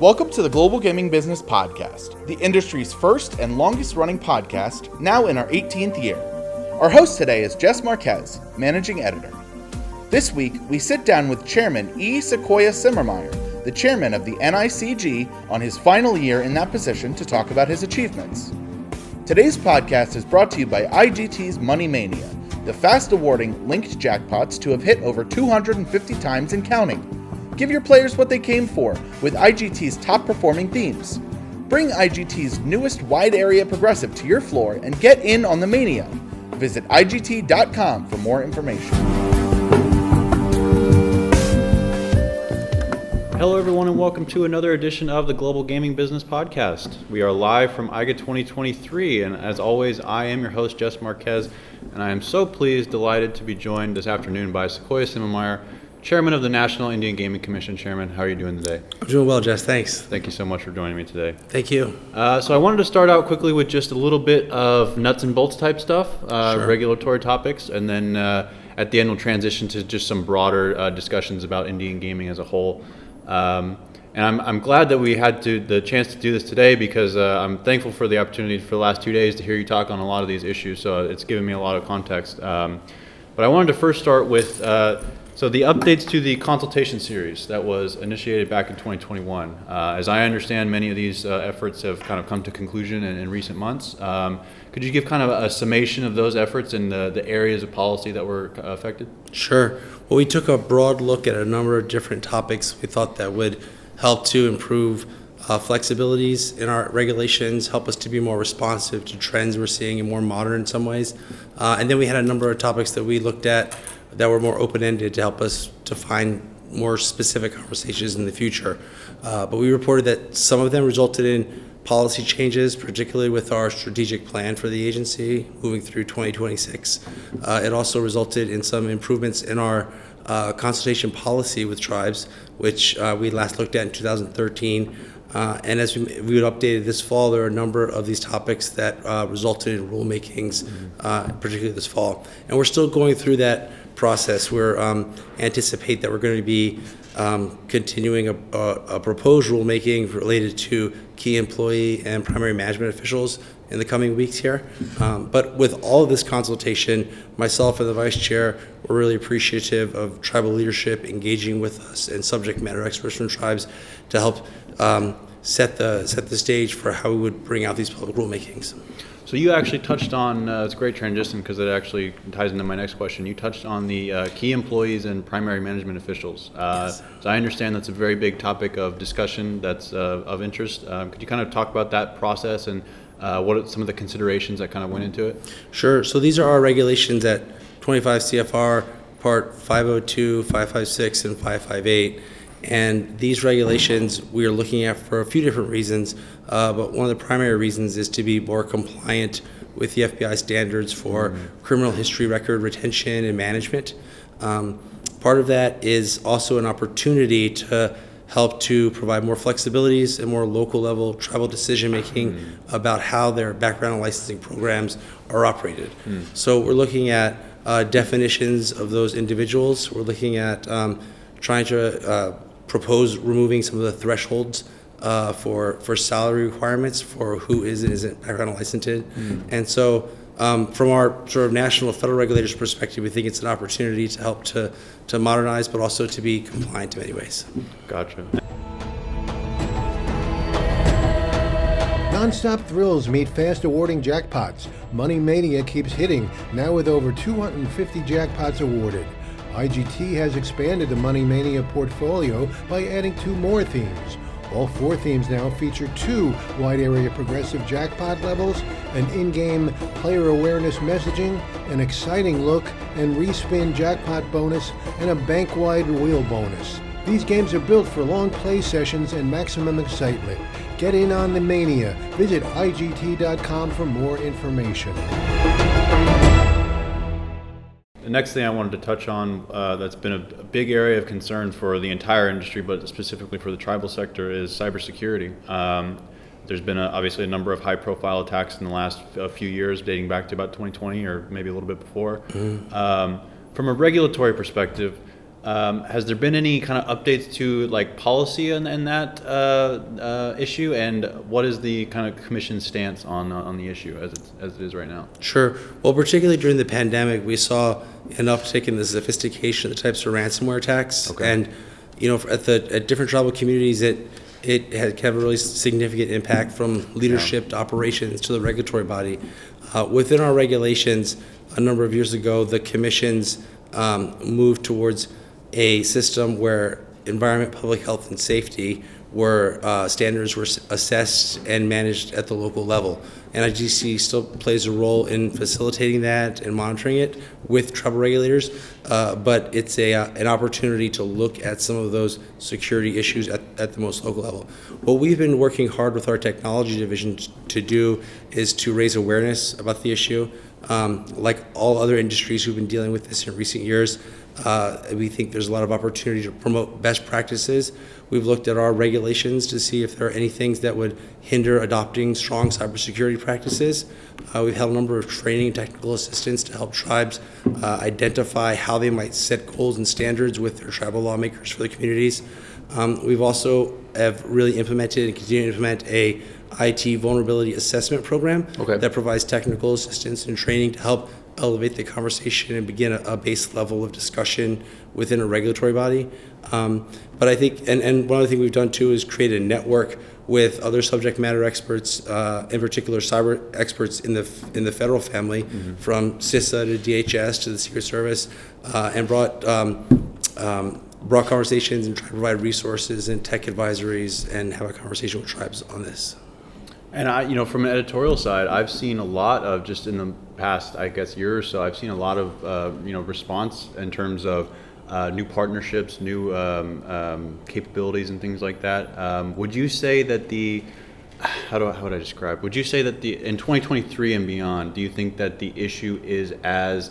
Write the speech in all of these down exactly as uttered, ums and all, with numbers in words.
Welcome to the Global Gaming Business Podcast, the industry's first and longest running podcast, now in our eighteenth year. Our host today is Jess Marquez, Managing Editor. This week, we sit down with Chairman E. Sequoia Simmermeyer, the chairman of the N I C G, on his final year in that position to talk about his achievements. Today's podcast is brought to you by I G T's Money Mania, the fast awarding linked jackpots to have hit over two hundred fifty times and counting. Give your players what they came for with I G T's top performing themes. Bring I G T's newest wide area progressive to your floor and get in on the mania. Visit I G T dot com for more information. Hello everyone and welcome to another edition of the Global Gaming Business Podcast. We are live from I G A twenty twenty-three, and as always, I am your host, Jess Marquez, and I am so pleased, delighted to be joined this afternoon by Sequoia Simmermeyer, Chairman of the National Indian Gaming Commission. Chairman, how are you doing today? I'm doing well, Jess. Thanks. Thank you so much for joining me today. Thank you. Uh, so I wanted to start out quickly with just a little bit of nuts and bolts type stuff, uh, Sure. regulatory topics, and then uh, at the end we'll transition to just some broader uh, discussions about Indian gaming as a whole. Um, and I'm, I'm glad that we had to, the chance to do this today because uh, I'm thankful for the opportunity for the last two days to hear you talk on a lot of these issues. So it's given me a lot of context. Um, but I wanted to first start with uh, So the updates to the consultation series that was initiated back in twenty twenty-one. Uh, as I understand, many of these uh, efforts have kind of come to conclusion in, in recent months. Um, could you give kind of a summation of those efforts and the, the areas of policy that were affected? Sure. Well, we took a broad look at a number of different topics we thought that would help to improve uh, flexibilities in our regulations, help us to be more responsive to trends we're seeing and more modern in some ways. Uh, and then we had a number of topics that we looked at that were more open-ended to help us to find more specific conversations in the future. Uh, but we reported that some of them resulted in policy changes, particularly with our strategic plan for the agency moving through twenty twenty-six. Uh, it also resulted in some improvements in our uh, consultation policy with tribes, which uh, we last looked at in two thousand thirteen. Uh, and as we, we would updated this fall, there are a number of these topics that uh, resulted in rulemakings, uh, particularly this fall. And we're still going through that process. We're um, anticipate that we're going to be um, continuing a, a, a proposed rulemaking related to key employee and primary management officials in the coming weeks here. Um, but with all of this consultation, myself and the vice chair were really appreciative of tribal leadership engaging with us and subject matter experts from tribes to help um, set the set the stage for how we would bring out these public rulemakings. So you actually touched on, uh, it's a great transition because it actually ties into my next question. You touched on the uh, key employees and primary management officials. Uh, Yes. So I understand that's a very big topic of discussion that's uh, of interest. Um, could you kind of talk about that process and uh, what are some of the considerations that kind of went into it? Sure. So these are our regulations at twenty-five C F R, Part five oh two, five fifty-six, and five fifty-eight. And these regulations we are looking at for a few different reasons, uh, but one of the primary reasons is to be more compliant with the F B I standards for mm-hmm. criminal history record retention and management. Um, part of that is also an opportunity to help to provide more flexibilities and more local level tribal decision making mm-hmm. about how their background and licensing programs are operated. Mm. So we're looking at uh, definitions of those individuals. We're looking at um, trying to uh, propose removing some of the thresholds uh, for for salary requirements for who is and isn't background licensed. Mm. And so um, from our sort of national federal regulators perspective, we think it's an opportunity to help to, to modernize, but also to be compliant in many ways. Gotcha. Non-stop thrills meet fast awarding jackpots. Money Mania keeps hitting, now with over two hundred fifty jackpots awarded. I G T has expanded the Money Mania portfolio by adding two more themes. All four themes now feature two wide area progressive jackpot levels, an in-game player awareness messaging, an exciting look and respin jackpot bonus, and a bank-wide wheel bonus. These games are built for long play sessions and maximum excitement. Get in on the mania. Visit I G T dot com for more information. The next thing I wanted to touch on uh, that's been a, a big area of concern for the entire industry, but specifically for the tribal sector, is cybersecurity. Um, there's been a, obviously a number of high-profile attacks in the last f- few years, dating back to about twenty twenty or maybe a little bit before. Mm-hmm. Um, from a regulatory perspective, Um, has there been any kind of updates to like policy in, in that uh, uh, issue, and what is the kind of commission's stance on uh, on the issue as it, as it is right now? Sure. Well, particularly during the pandemic, we saw an uptick in the sophistication of the types of ransomware attacks, Okay. and you know, at the at different tribal communities, it it had have a really significant impact from leadership Yeah. to operations to the regulatory body. Uh, within our regulations, a number of years ago, the commissions um, moved towards a system where environment, public health, and safety were uh, standards were assessed and managed at the local level. N I G C still plays a role in facilitating that and monitoring it with tribal regulators, uh, but it's a uh, an opportunity to look at some of those security issues at, at the most local level. What we've been working hard with our technology division to do is to raise awareness about the issue. Um, like all other industries who've been dealing with this in recent years, Uh, we think there's a lot of opportunity to promote best practices. We've looked at our regulations to see if there are any things that would hinder adopting strong cybersecurity practices. Uh, we've held a number of training and technical assistance to help tribes uh, identify how they might set goals and standards with their tribal lawmakers for the communities. Um, we've also have really implemented and continue to implement a I T vulnerability assessment program Okay. that provides technical assistance and training to help elevate the conversation and begin a, a base level of discussion within a regulatory body. Um, but I think, and, and one other thing we've done too is create a network with other subject matter experts, uh, in particular cyber experts in the in the federal family, mm-hmm. from CISA to D H S to the Secret Service, uh, and brought um, um, brought conversations and tried to provide resources and tech advisories and have a conversation with tribes on this. And I, you know, from an editorial side, I've seen a lot of just in the past, I guess, year or so, I've seen a lot of, uh, you know, response in terms of uh, new partnerships, new um, um, capabilities, and things like that. Um, would you say that the, how do I, how would I describe? Would you say that the in twenty twenty-three and beyond, do you think that the issue is as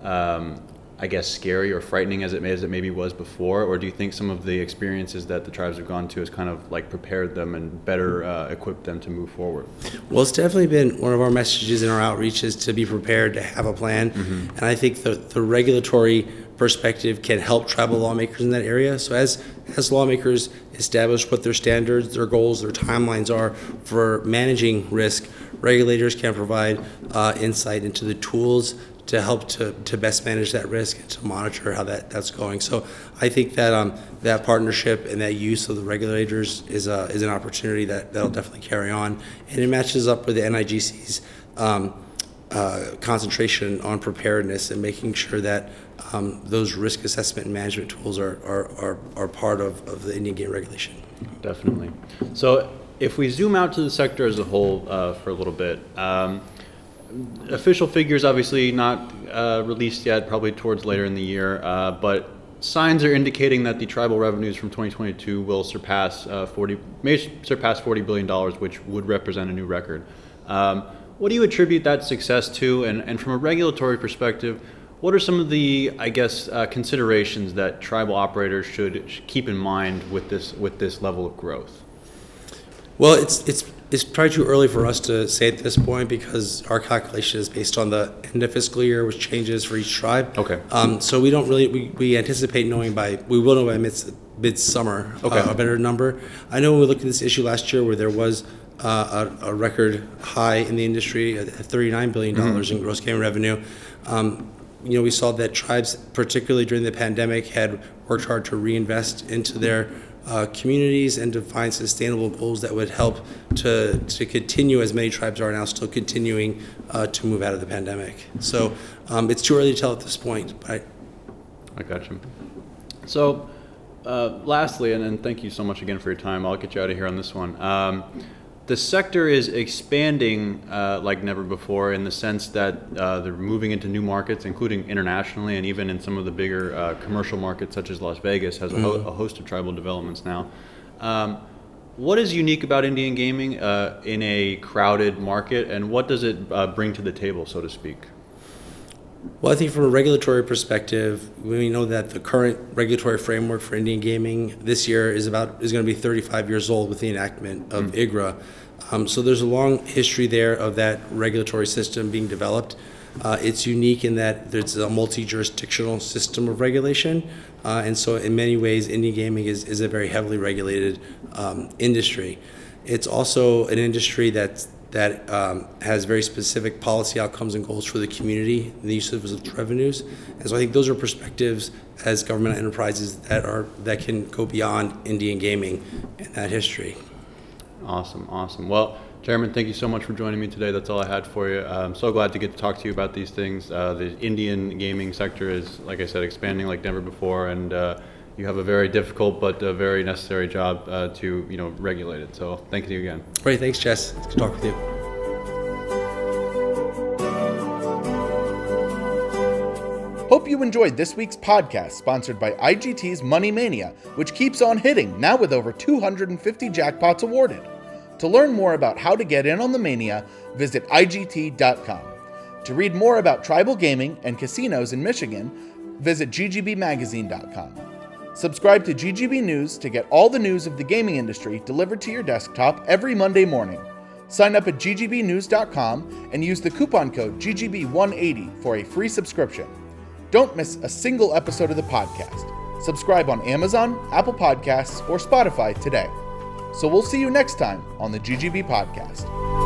um, I guess, scary or frightening as it may as it maybe was before, or do you think some of the experiences that the tribes have gone to has kind of like prepared them and better uh, equipped them to move forward? Well, it's definitely been one of our messages in our outreach is to be prepared to have a plan, mm-hmm. and I think the the regulatory perspective can help tribal lawmakers in that area. So as as lawmakers establish what their standards, their goals, their timelines are for managing risk, regulators can provide uh, insight into the tools to help to, to best manage that risk and to monitor how that, that's going. So I think that um, that partnership and that use of the regulators is a, is an opportunity that, that'll definitely carry on. And it matches up with the N I G C's um, uh, concentration on preparedness and making sure that um, those risk assessment and management tools are, are, are, are part of, of the Indian game regulation. Definitely. So if we zoom out to the sector as a whole uh, for a little bit, um, official figures obviously not uh, released yet, probably towards later in the year, uh, but signs are indicating that the tribal revenues from twenty twenty-two will surpass uh, forty, may surpass forty billion dollars, which would represent a new record. Um, what do you attribute that success to? And, and from a regulatory perspective, what are some of the, I guess, uh, considerations that tribal operators should, should keep in mind with this with this level of growth? Well, it's it's it's probably too early for us to say at this point because our calculation is based on the end of fiscal year, which changes for each tribe. Okay. Um, so we don't really we, we anticipate knowing by we will know by mid midsummer Okay. uh, a better number. I know when we looked at this issue last year where there was uh, a, a record high in the industry at thirty-nine billion dollars mm-hmm. in gross gaming revenue. Um, you know, we saw that tribes, particularly during the pandemic, had worked hard to reinvest into their Uh, communities and to find sustainable goals that would help to to continue, as many tribes are now still continuing uh, to move out of the pandemic. So um, it's too early to tell at this point. But I, I got you. So uh, lastly, and, and thank you so much again for your time. I'll get you out of here on this one. Um, the sector is expanding uh, like never before in the sense that uh, they're moving into new markets, including internationally and even in some of the bigger uh, commercial markets such as Las Vegas has a, ho- a host of tribal developments now. Um, what is unique about Indian gaming uh, in a crowded market, and what does it uh, bring to the table, so to speak? Well, I think from a regulatory perspective, we know that the current regulatory framework for Indian gaming this year is about is going to be thirty-five years old with the enactment of mm. I G R A. Um, so there's a long history there of that regulatory system being developed. Uh, it's unique in that there's a multi-jurisdictional system of regulation, uh, and so in many ways, Indian gaming is, is a very heavily regulated um, industry. It's also an industry that's that um, has very specific policy outcomes and goals for the community and the use of its revenues. And so I think those are perspectives as government enterprises that are that can go beyond Indian gaming and that history. Awesome, awesome. Well, Chairman, thank you so much for joining me today. That's all I had for you. I'm so glad to get to talk to you about these things. Uh, the Indian gaming sector is, like I said, expanding like never before, and uh, you have a very difficult but a very necessary job uh, to, you know, regulate it. So thank you again. Great, thanks, Jess. It's good to talk with you. Hope you enjoyed this week's podcast sponsored by I G T's Money Mania, which keeps on hitting, now with over two hundred fifty jackpots awarded. To learn more about how to get in on the mania, visit I G T dot com. To read more about tribal gaming and casinos in Michigan, visit G G B magazine dot com. Subscribe to G G B News to get all the news of the gaming industry delivered to your desktop every Monday morning. Sign up at G G B news dot com and use the coupon code G G B one eighty for a free subscription. Don't miss a single episode of the podcast. Subscribe on Amazon, Apple Podcasts, or Spotify today. So we'll see you next time on the G G B Podcast.